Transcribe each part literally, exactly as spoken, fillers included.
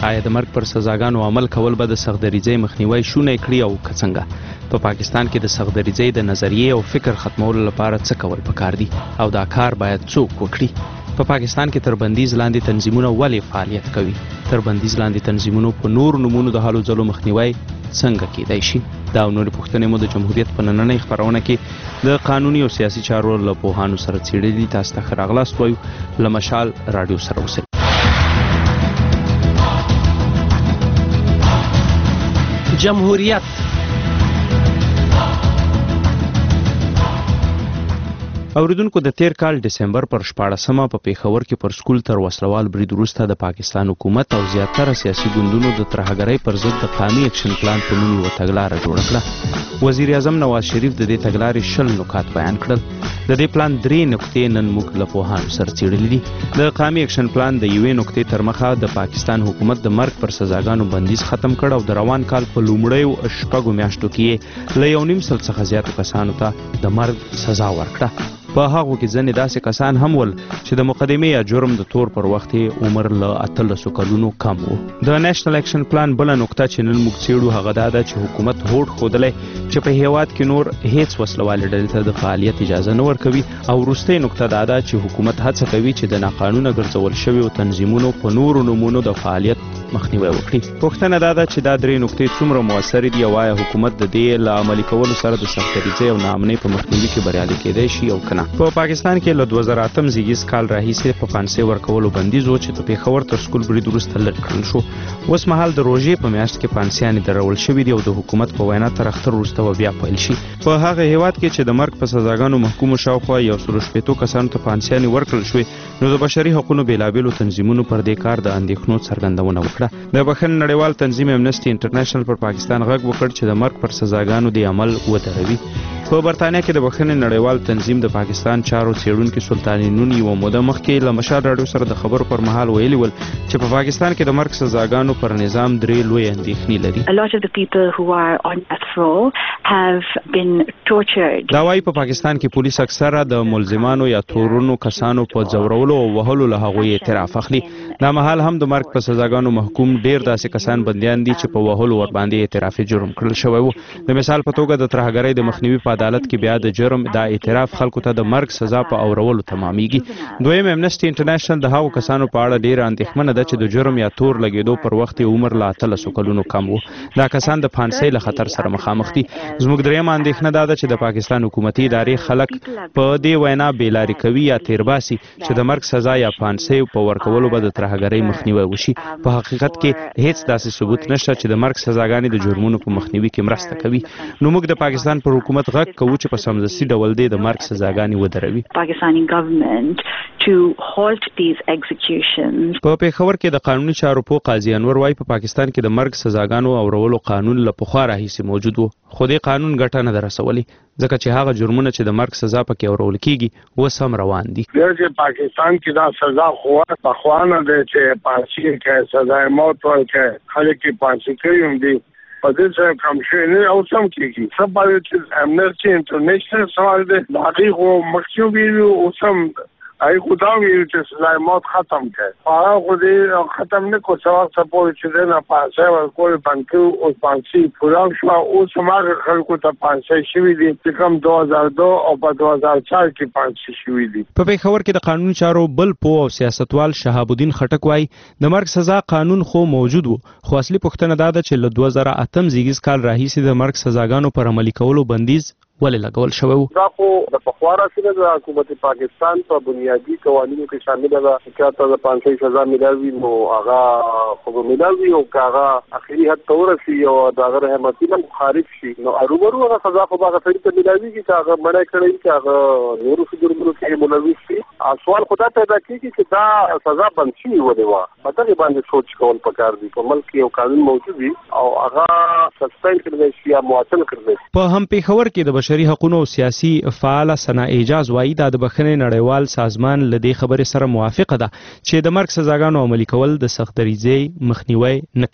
آیا د مرګ پر سزاګانو عمل کول به د سختدریځۍ مخنیوی شونی کړي او که څنګه؟ په پاکستان کې د سختدریځۍ د نظریې او فکر ختمولو لپاره څه کول پکار دي او دا کار باید څوک وکړي؟ په پاکستان کې تر بندیز لاندې تنظیمونه ولې فعالیت کوي؟ تر بندیز لاندې تنظیمونو په نور نمونو د هلو ځلو مخنیوی څنګه کیدای شي؟ دا او نورې پوښتنې مو د جمهوریت په نننۍ خپرونه کې د قانوني او سیاسي چارو له پوهانو سره څېړلي. تاسو ته ښه راغلاست وایو له مشال راډیو سره اوسئ. جمهوریت اوریدونکو، د تیر کال ډسمبر پر شپاړسمه په پیښور کې پر سکول تر وسلوال برید وروسته د پاکستان حکومت او زیاتره سیاسي ګوندونو د ترهګرۍ پر ضد د قامي اکشن پلان په نوم یوه تګلاره جوړه کړه. وزیر اعظم نواز شریف د دې تګلارې شل نکات بیان کړل. د دې پلان درې نقطې نن موږ له پوهانو سره څېړلي دي. د قامي اکشن پلان د یوې نقطې تر مخه د پاکستان حکومت د مرګ پر سزاګانو بندیز ختم کړ او د روان کال په لومړیو شپږو میاشتو کې له یو نیم سل څخه زیاتو کسانو ته د مرګ سزا ورکړه. په هغو کې ځینې داسې کسان هم ول چې د مقدمې یا جرم د تور پر وخت یې عمر له اتلسو کلونو کم و. د نیشنل اکشن پلان بله نقطه چې نن موږ څېړو هغه دا ده چې حکومت هوډ ښودلی چې په هیواد کې نور هیڅ وسلوالې ډلې ته د فعالیت اجازه نه ورکوي او وروستۍ نقطه دا ده چې حکومت هڅه کوي چې د ناقانونه ګرځول شویو تنظیمونو په نورو نومونو د فعالیت مخنیوی وکړي. پوښتنه دا ده چې دا درې نقطې څومره موثرې دي او آیا حکومت د دې له عملي کولو سره د سختدریځۍ او ناامنۍ په مخنیوي کې بریالی کیدای شي او که نه؟ په پاکستان کې له دوه زره اتم زیږیز کال راهیسې په پانسۍ ورکولو بندیز و چې د پیښور تر سکول برید وروسته لږ کړل شو. اوس مهال د روژې په میاشت کې پانسیانې درول شوي دي او د حکومت په وینا تر اختر وروسته به بیا پیل شي. په هغه هیواد کې چې د مرګ په سزاګانو محکومو شاوخوا یو سلو شپېتو کسانو ته پانسیانې ورکړل شوې، نو د بشري حقونو بېلابېلو تنظیمونو پر دې کار د اندېښنو څرګندونه وکړه. د بخښنې نړیوال تنظیم امنسټي انټرنیشنل پر پاکستان غږ وکړ چې د مرګ پر سزاګانو د عمل ودروي. په برتانیا کې د بخښنې نړیوال تنظیم د پاکستان چارو څېړونکي سلطاني نون یوه موده مخکې له مشال راډیو سره د خبرو پر مهال ویلي ول چې په پاکستان کې د مرګ سزاګانو پر نظام درې لوی اندېښنې لري. A lot of the people who are on death row have been tortured. دا وايي په پاکستان کې پولیس اکثره د ملزمانو یا تورونو کسانو په ځورولو او وهلو له هغوی اعتراف اخلي. دا مهال هم د مرګ په سزاګانو محکوم ډیر داسې کسان بندیان دي چې په وهلو ورباندې اعترافي جرم کړل شوی و. د مثال په توګه د ترهګرۍ د مخنیوي په عدالت کې بیا د جرم دا اعتراف خلکو ته د مرګ سزا په اورولو تمامیږي. دویم امنسټي انټرنیشنل د هغو کسانو په اړه ډیره اندېښمنه ده چې د جرم یا تور لګېدو پر وخت یې عمر له اتلسو کلونو کم و. دا کسان د پانسۍ له خطر سره مخامخ دي. زموږ درېیمه اندېښنه دا ده چې د پاکستان حکومتي ادارې خلک په دې وینا بېلارې کوي یا تیرباسي چې د مرګ سزا یا پانسۍ په ورکولو به د ترهګرۍ مخنیوی وشي. په حقیقت کې هیڅ داسې ثبوت نشته چې د مرګ سزاګانې د جرمونو په مخنیوي کې مرسته کوي. نو موږ د پاکستان پر حکومت غږ کوو چې په سمدستي ډول دی د مرګ سزاګانې ودروي. Pakistani government to halt these executions. په پیښور کې د قانوني چارو پوه قاضي انور وايي په پاکستان کې د مرګ سزاګانو اورولو قانون له پخوا راهیسې موجود و، خو دې قانون ګټه نه ده رسولې ځکه چې هغه جرمونه چې د مرګ سزا پکې اورول کیږي اوس هم روان دي. چې پاکستان کې دا سزا خو پخوا نه ده چې پانسۍ کې سزا موت ورکړي، خلک یې پانسۍ کوي هم دي په دې سره کم شوی نه او سم کېږي. څه باید چې امنسټي انټرنیشنل سوال دی د هغې خو مخکې ویلي اوس هم هغې خو دا ویلي چې سزای موت ختم کړي، هغه خو دې ختم نه کړو. څه وخته پورې چې دی نه پانسۍ ورکول بند کړو، اوس پانسۍ پوره شوه. اوس هماغه خلکو ته پانسۍ شوي دي چې کوم دوه هزار دو او په دوه هزار چار کې پانسۍ شوي دي. په پیښور کې د قانوني چارو بل پوه او سیاستوال شهاب الدین خټک وايي د مرګ سزا قانون خو موجود و، خو اصلي پوښتنه دا ده چې له دوه زره اتم زیږیز کال راهیسې د مرګ سزاګانو پر عملي کولو بندیز ولې لګول شوی و؟ دا خو د پخوا راڅخه د حکومت پاکستان په بنیادي قوانینو کې شامل ده چې چاته د پانسۍ سزا ملاوي نو هغه خو ملاوي او هغه اخري حد ته ورسي او د هغه رحمتي نه خارج شي نو اروبرو هغه سزا خو هغه سړي ته ملاوي چې هغه مړی کړی چې هغه نورو جرمونو کې ملوث شي. سوال خدا پیدا کیږي چې دا سزا بند شي ولې وا په دغه باندې سوچ کول پکار دي. په ملک یو قانون موجود دی او هغه سسپند کړل شي یا معطل کړل شي. په هم پیښور کې د بشري حقوقو او سیاسي فعال ثنا اعجاز وايي دا د بخښنې نړیوال سازمان له دې خبرې سره موافقه ده چې د مرګ سزاګانو عملي کول د سختدریځۍ مخنیوی نه کوي.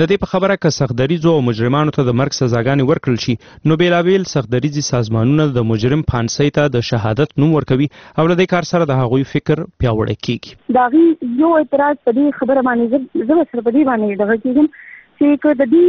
د دې په خبره که سختدریځو او مجرمانو ته د مرګ سزاګانې ورکړل شي نو بیلابیل سختدریځي سازمانونه د مجرم پانسۍ ته د شهادت نوم ورکوي او له دې کار سره د هغوی فکر پیاوړی کیږي. دا غي یو اعتراض په دې خبره باندې زه سره په دې باندې دغه کېږم چې که د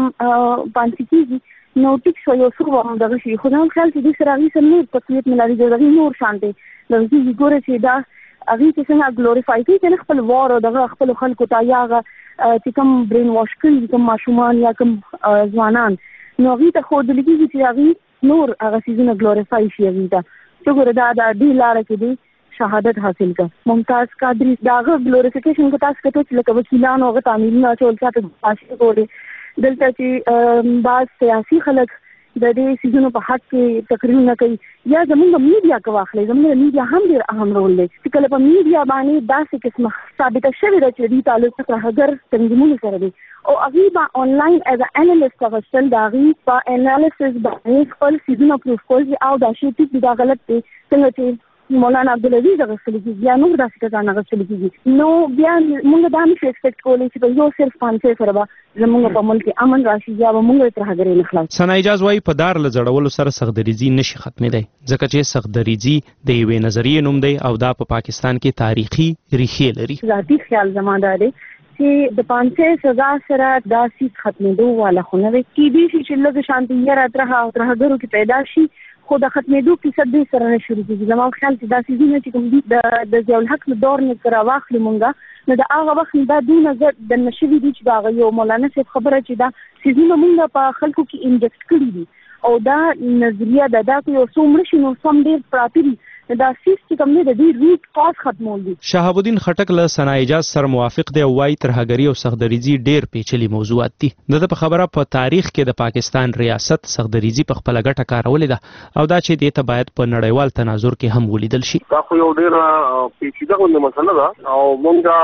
دې پانسۍ کېږي نو ټیک شو یو څو هم دغه شي خو نن خیال چې دې سره هغې سره نور تقویت ملاري دغه نور شان دی دغه کېږي ګوره چې دا هغې چې څنګه ګلوریفای کوي که نه خپل وار او دغه خپلو خلکو ته یا هغه چې کوم برین واش کړي کوم ماشومان یا کوم ځوانان نو هغې ته ښودل کېږي چې هغې نور هغه څیزونه ګلوریفای شي هغې ته چې ګوره دا د دې لاره کې دی شهادت حاصل کړه. ممتاز قادري د هغه ګلوریفیکیشن که تاسو کتو چې لکه وکیلانو هغه تعمیلونه اچول چاته فاشي کولې دلته چې بعض سیاسي خلک د دې سیزونو په حق کې تقریرونه کوي یا زمونږ میډیا که واخلئ زمونږ میډیا هم ډېر اهم رول دی چې کله په میډیا باندې داسې قسمه ثابته شوې ده چې دې تعلق ترهګر تنظیمونو سره دی او هغې به انلاین ایز ا انالیست اخیستل د هغې په انالیسس باندې خپل سیزونه پروف کول چې او دا شی ټیک دی دا غلط دی څنګه چې مولانا عبدالعزیز اغوستلی کېږي یا نور داسې کسان اغوستلی کېږي نو بیا موږ دا نشو ایکسپیکټ کولی چې په یو صرف پانسۍ سره به زموږ په ملک کې امن راشي یا به موږ ترهګرۍ نه خلاص. ثنا اعجاز وایي په دار له ځړولو سره سختدریځي نشي ختمېدی ځکه چې سختدریځي د یوې نظریې نوم دی او دا په پاکستان کې تاریخي ریښې لري. ذاتي خیال زما دا دی چې د پانسۍ سزا سره دا سیس ختمېدو والا خو نه وي کېدای شي چې لږ شانتي یره ترهه او ترهګرو کې پیدا شي خو د ختمېدو کیسه دې سره نه شروع کېږي. زما خیال چې دا څیزونه چې کوم دي د ضیاءالحق له دور نه که راواخلو مونږه نو د هغه وخت دا دونه زه دننه شوي دي چې د هغه یو مولانا صاحب خبره چې دا څیزونه مونږ په خلکو کې انجکټ کړي دي او دا نظریه ده دا که یو څو مړه شي نو سم ډېر پراته دي دا سیس چې کوم دی د دې روټ کاز ختمول دي. شهاب الدین خټک له ثنا اعجاز سره موافق دی او وایي ترهګري او سختدریځي ډېر پیچلي موضوعات دي. د ده په خبره په تاریخ کې د پاکستان ریاست سختدریځي په خپله ګټه کارولې ده او دا چې دې ته باید په نړیوال تناظر کې هم ولیدل شي. دا خو یو ډېره پیچیده غوندې مسله ده او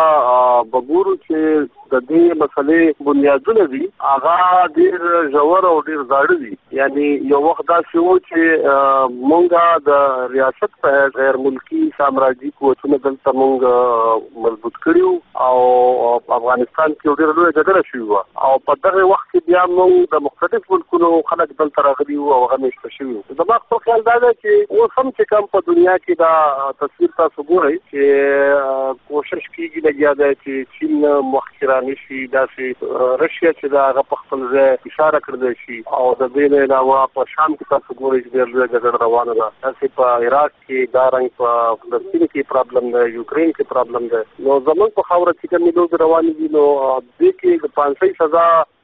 موږ به ګورو چې د دې مسلې بنیادونه دي هغه ډېر ژور او ډېر زاړه دي. یعنی یو وخت داسې و چې موږ د ریاست په غیر ملکی سامراجي قوتونه دلته موږ مضبوط کړي او افغانستان کې ډېره لویه جګړه شوې وه او په دغه وخت کې بیا موږ د مختلف ملکونو خلک دلته راغلي وو او هغه میشته شوي وو. زما خپل خیال دا دی چې اوس هم چې کوم په دنیا کې دا تصویر تاسو ګورئ چې کوشش کېږي لګیا دی چې چین مخکې رانشي داسې رشیا چې د هغه په خپل ځای اشاره کړلی شي او د دې نه علاوه په شام کې تاسو ګورئ چې ډېره لویه جګړه روانه ده. داسې په عراق کې دا رنګ په فلسطین کې پرابلم ده یوکرین کې پرابلم ده نو زموږ په خاوره کې کومې لوبې روانې دي نو دې کې د پانسۍ سزا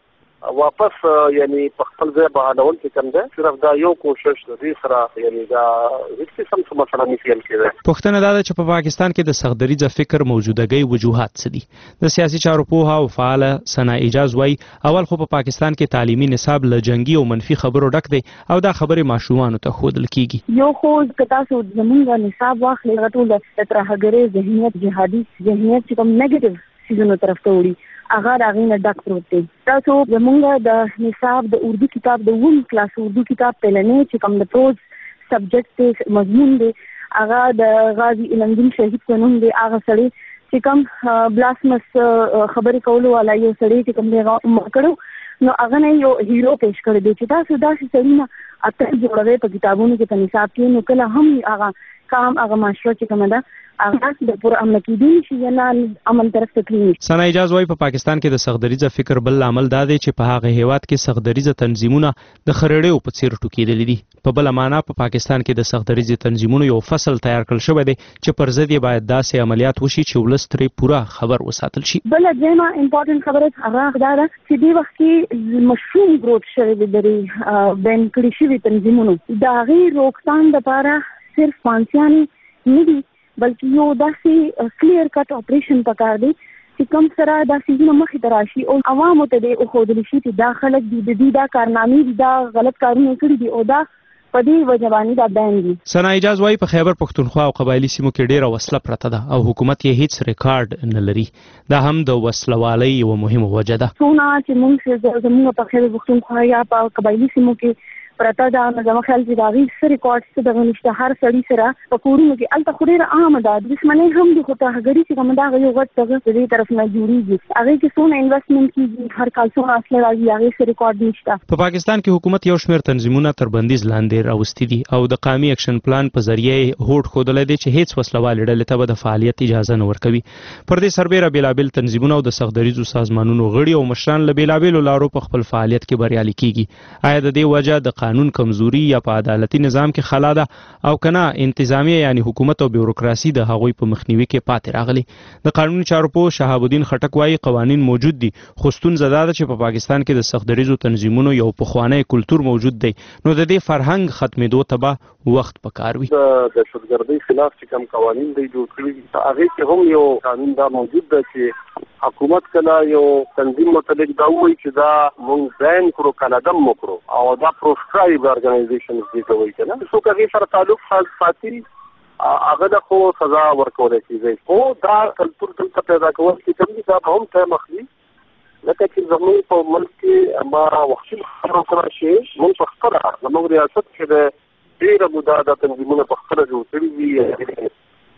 واپس یعنی په خپل ځای بحالول چې کوم ده صرف دا یو کوشش د دې سره یعنی دا هیڅ قسم څه مسله نه حل کېده. پوښتنه دا ده چې په پاکستان کې د سختدریځه فکر موجودګۍ وجوهات څه دي. د سیاسي چارو پوهه او فعاله ثنا اعجاز وایي اول خو په پاکستان کې تعلیمي نصاب له جنګي او منفي خبرو ډک دی او دا خبرې ماشومانو ته ښودل کېږي. یو خو که تاسو زموږ نصاب واخلئ هغه ټول د ترهګرۍ ذهنیت جهادي ذهنیت چې کوم نیګیټیو څیزونو طرف ته وړي هغه د هغې نه ډک پروت دی. تاسو زموږ د نصاب د اردو کتاب د اووم کلاس اردو کتاب پهلنی چې کوم د پروز سبجیکټ دی مضمون دی هغه د غازي علم الدین شهید په نوم دی. هغه سړی چې کوم بلاسمس خبرې کولو والا یو سړی چې کوم دی هغه عمر کړو نو هغه نه یو هیرو پیش کړی دی چې تاسو داسې سړي نه اتر جوړوئ په کتابونو کې په نصاب کې نو کله هم هغه کام هغه معاشره چې کومه ده هغه د پوره امن کېدونی شي یا نه امن طرف ته تللی. ثنا اعجاز وایي په پاکستان کې د سختدریځه فکر بل عامل دا دی چې په هغه هیواد کې سختدریځه تنظیمونه د خرړیو په څېر ټوکېدلي دي. په بله معنا په پاکستان کې د سختدریځې تنظیمونو یو فصل تیار کړل شوی دی چې پر ضد یې باید داسې عملیات وشي چې ولس ترې پوره خبر وساتل شي. بله دویمه امپورټنټ خبره هغه دا ده چې دې وخت کې مشروم ګروپ شوی دی د بین کړي شوي تنظیمونو د هغې روکتام دپاره صرف پانسیانې نه دي بلکې یو داسې کلیر کټ اپریشن پکار دی چې کوم سره دا سیزونه مخې ته راشي او عوامو ته دې وښودلی شي چې دا خلک دي د دې دا کارنامې دي دا غلط کارونه کړي دي او دا په دې وجه باندې دا بین دي. ثنا اعجاز وایي په خیبر پښتونخوا او قبایلي سیمو کې ډېره وسله پرته ده او حکومت یې هیڅ ریکارډ نه لري. دا هم د وسلوالۍ یوه مهمه وجه ده. څونه چې موږ زموږ په خیبر پښتونخوا یا په قبایلي سیمو کې پرته ده. نو زما خیال چې د هغې څه ریکارډ څه دغه نشته. هر سړي سره په کورونو کې هلته خو ډېره عامه ده. دښمنۍ هم دي خو ترهګري چې کومه ده هغه یو غټ دغه د دې طرف نه جوړېږي. هغې کې څومره انویسټمنټ کېږي، هر کال څومره اصله راځي، هغې څه ریکارډ نشته. په پاکستان کې حکومت یو شمېر تنظیمونه تر بندیز لاندې راوستي دي او د قومي اکشن پلان په ذریعه یې هوډ ښودلی دی چې هیڅ وسلوالې ډلې ته به د فعالیت اجازه نه ورکوي. پر دې سربیره بېلابېل تنظیمونه او د سختدریځو سازمانونو غړي او مشران له بېلابېلو لارو په خپل فعالیت کې بریالي کیږي. آیا د دې وجه د قانون کمزوري یا په عدالتي نظام کې خلا ده او کنه انتظامیه یعنی حکومت او بیوروکراسي د هغوی په مخنیوي کې پاتې راغلي؟ د قانوني چارو پوه شهاب الدین خټک وایي قوانین موجود دي، خو ستونزه دا ده چې په پاکستان کې د سختدریځو تنظیمونو یو پخوانی کلتور موجود دی، نو د دې فرهنګ ختمېدو ته به وخت پکار وي. د دهشتګردۍ خلاف چې کوم قوانین دی جوړ کړي دي هغې کې هم یو قانون دا موجود ده چې حکومت کله یو تنظیم متعلق دا وایي چې دا مونږ بین کړو کنه دم وکړو او دا پروسکرایب ارګنایزیشنز دي ته وایي که نه څوک هغې سره تعلق ساتي هغه د خو سزا ورکولی کېږي. خو دا کلتور دلته پیدا کول چې کوم دي دا به هم ټایم اخلي. لکه چې زموږ په ملک کې ما وحشي خبرو سره شي مونږ په خپله زموږ ریاست کې د ډېره موده دا تنظیمونه په خپله جوړ کړي دي،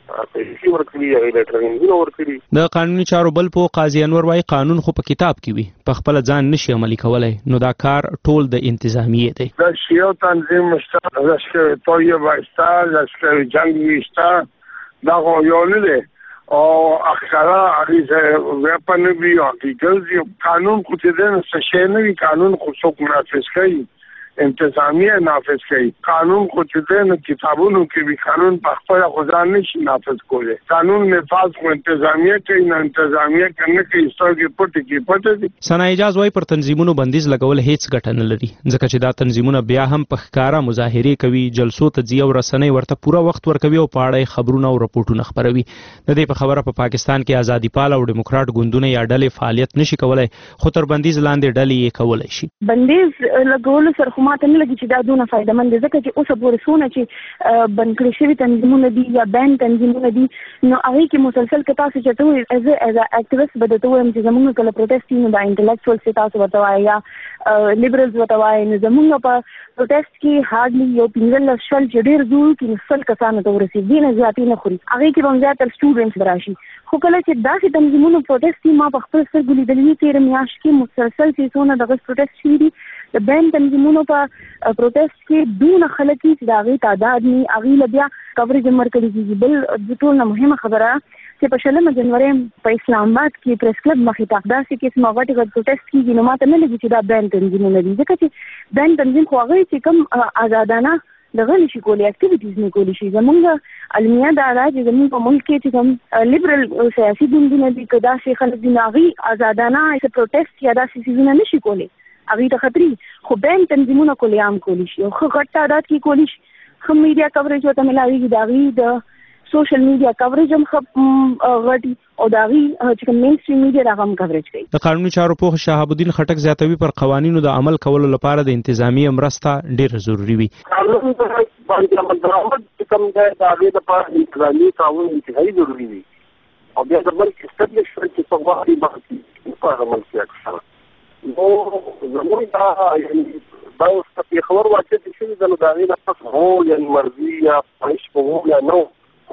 پیسې ورکړي، هغې له ټریننګونه ورکړي. د قانوني چارو بل پوه قاضي انور وایي قانون خو په کتاب کې وي، په خپله ځان نشي عملي کولی، نو دا کار ټول د انتظامیې دی. دا یو تنظیم شته، لشکر طیبه شته، لشکر جنګي شته، دا خو یو نه دی او اخکارا هغې ویپن وي او ګرځي. قانون خو چې دی نو څه شی نه وي، قانون خو څوک منافظ کوي، انتظامیه نافذ کوي. قانون خو چې دی نو کتابونو کې وي، قانون په خپله خو ځان نشي نافذ کولی. قانون نفاذ خو انتظامیه کوي، نه انتظامیه که نه کوي سترګې پټې کې پټې دي. ثنا اعجاز وایي پر تنظیمونو بندیز لګول هیڅ ګټه نه لري، ځکه چې دا تنظیمونه بیا هم په ښکاره مظاهرې کوي، جلسو ته ځي او رسنۍ ورته پوره وخت ورکوي او په اړه یې خبرونه او رپورټونه خپروي. د دې په خبره په پاکستان کې ازادي پال او ډیموکراټ ګوندونه یا ډلې فعالیت نشي کولی، خو تر بندیز لاندې ډلې یې کولی شي. بندیز لګولو سره خو ماته نه لګي چې دا دونه فایدهمند دی، ځکه چې اوسه پورې څونه چې بند کړي شوي تنظیمونه دي یا بین تنظیمونه دي نو هغې کې مسلسل که تاسو چې ته وایي ایز ایز ا اکټیویسټ به درته ووایم چې زموږ کله پروټیسټ وي نو دا انټلیکچوالز چې تاسو ورته وایي یا لیبرلز ورته وایي، نو زموږ په پروټیسټ کې هارډلي یو پنځلس شل چې ډېر زور کې نو سل کسانو ته ورسېږي، دې نه زیاتې نه خوري. هغې کې به هم زیاتره سټوډنټس به راشي. خو کله چې داسې تنظیمونو پروټیسټ وي، ما په خپل سترګو لیدلي دي تېره میاشت کې مسلسل چې څونه دغه پروټیسټ شوي دي د بین تنظیمونو په پروټیسټ کې دونه خلک دي چې د هغې تعداد نه هغې له بیا کوریج هم ورکړل کېږي. بل د ټول نه مهمه خبره چې په شلمه جنوري په اسلام آباد کې پریس کلب مخې ته داسې قسمه غټې غټ پروټیسټ کېږي، نو ماته نه لګي چې دا بین تنظیمونه دي، ځکه چې بین تنظیم خو هغوی چې کوم ازادانه دغه نشي کولی، اکټیویټیز نه کولی شي. زمونږ المیه دا ده چې زمونږ په ملک کې چې کوم لیبرل سیاسي ګوندونه دي که داسې خلک دي نو هغوی ازادانه پروټیسټ یا داسې څیزونه نشي کولی، هغوی ته خطري. خو بین تنظیمونه کولی عام کولی شي او ښه غټ تعداد کې کولی شي، ښه میډیا کوریج ورته ملاویږي، د هغوی د سوشل میډیا کوریج هم ښه غټي او د هغوی چې کوم مین سټریم میډیا د هغه هم کوریج کوي. د قانوني چارو پوه شهاب الدین خټک زیاتوي پر قوانینو د عمل کولو لپاره د انتظامیه مرسته ډېره ضروري وي. قانون باندې عمل درآمد چې کوم دی د هغې لپاره انتظامي تعاون انتهایي ضروري وي او بیا د ملک اسټبلیشمنټ چې څوک واخلي باندې په هغه ملک کې اکثره نو زموږ دا یعنې دا اوس په پېښور واقع چې شوي ده نو د هغې نه پس هو یعنې مرضي یا خواهش به هو یا نه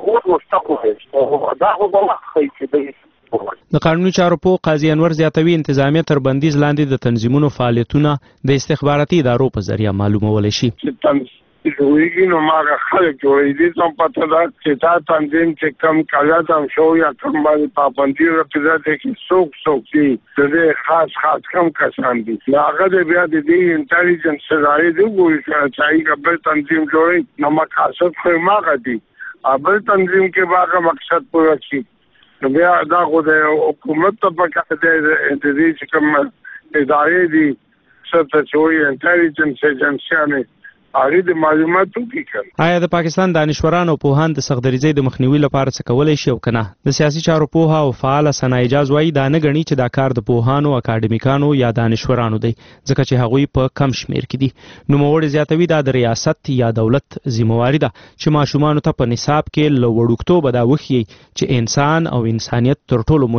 د قانوني چارو پوه قاضي انور زیاتوي انتظامیه تر بندیز لاندې د تنظیمونو فعالیتونه د استخباراتي ادارو په ذریعه معلومولی شي. جوړېږي نو ما هغه خلک جوړېږي دې ته هم پته ده چې دا تنظیم چې کم کالات هم شو یا کم باندې پابندي ورپېده دی کې څوک څوک دي د دې خاص خاص کم کسان دي نو هغه د بیا د دې انټلیجنس ادارې دي وګوري چې هغه بل تنظیم جوړوي نو مقاصد خو یې هماغه دي. بل تنظیم کې به هغه مقصد پوره شي نو بیا دا خو د حکومت ته پکار دی د دې چې کوم ادارې دي څه ته چې وایي انټلیجنس ایجنسیانې هغې د معلوماتو کې کړل. آیا د پاکستان دانشوران او پوهان د سختدریځۍ د مخنیوي لپاره څه کولی شي او که نه؟ د سیاسي چارو پوهه او فعاله ثنا اعجاز وایي دا نه ګڼي چې دا کار د پوهانو، اکاډمیکانو یا دانشورانو دی، ځکه چې هغوی په کم شمېر کې دي. نوموړی زیاتوي دا د ریاست یا دولت ذمهواري ده چې ماشومانو ته په نصاب کې له وړوکتوبه دا وښیي چې انسان او انسانیت تر ټولو مهم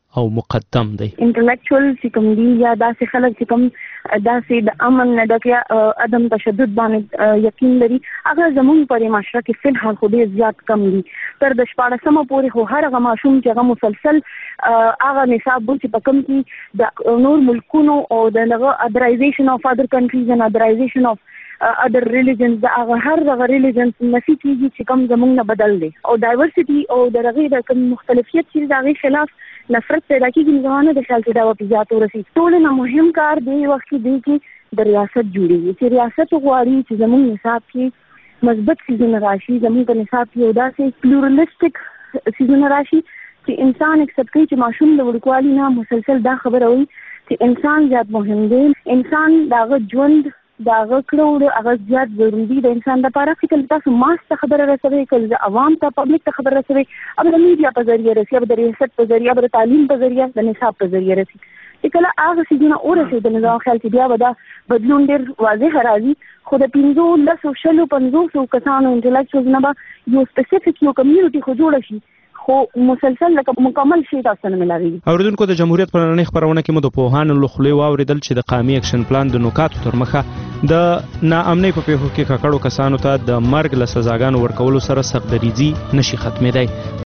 او مقدم دی. انټلیکچوال چې کوم دي یا داسې خلک چې کوم داسې د امن نه ډک یا عدم تشدد باندې یقین لري هغه زموږ په معاشره کې فلحال خو ډېر زیات کم دي. تر د شپاړسمه پورې خو هر هغه ماشوم چې هغه مسلسل هغه نصاب و چې په کوم کې د نور ملکونو او د هغه ادرایزیشن اف ادر کنټریز ان ادرایزیشن اف ادر ریلیجنز د هغه هر هغه ریلیجنز نفي کېږي چې کوم زموږ نه بدل دی او دایورسټي او د هغې د کوم مختلفیت چې د هغې خلاف نفرت پیدا کېږي. زمانه د خیال چې دا به زیات ورسي. ټول نه مهم کار دی وخت کې دی چې د ریاست جوړېږي چې ریاست غواړي چې زموږ نصاب کې مثبت څیزونه راشي، زموږ په نصاب کې یو داسې پلورلیسټک څیزونه راشي چې انسان اکسپټ کوي چې ماشوم د وړوکوالي نه مسلسل دا خبره وایي چې انسان زیات مهم دی، انسان د هغه ژوند د هغه کړو هغه زیات ضروري دی د انسان لپاره. چې تاسو ماس ته خبره رسوي، کله عوام ته پبلک ته خبره رسوي، अब د میډیا په ذریعہ رسي، अब د ریاست په ذریعہ، अब د تعلیم په ذریعہ، د نصاب په ذریعہ رسي. چې کله هغه څیزونه ورسي د نظام خیال چې بیا به دا بدلون ډېر واضح راځي. خو د پنځو لسو شلو پنځوسو کسانو انټلیکچوالز نه به یو سپیسیفیک یو کمیونټي خو جوړه شي خو مسلسل لکه مکمل شي تاسو نه ملاوي. اوریدونکو د جمهوریت په نړۍ خبرونه کې مو د پوهانو له خولې واوریدل چې د قامي اکشن پلان د نکاتو تر مخه د ناامنۍ په پیښو کې ککړو کسانو ته د مرګ له سزاګانو ورکولو سره سخت دریځي نشي ختمېدی.